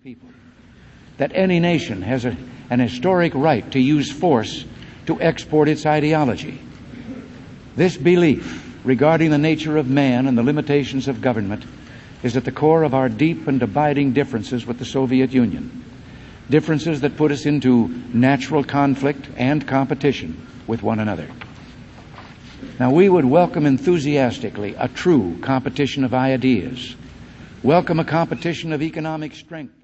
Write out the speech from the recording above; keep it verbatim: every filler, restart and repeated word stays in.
people, that any nation has a, an historic right to use force to export its ideology. This belief regarding the nature of man and the limitations of government is at the core of our deep and abiding differences with the Soviet Union, differences that put us into natural conflict and competition with one another. Now, we would welcome enthusiastically a true competition of ideas, welcome a competition of economic strength.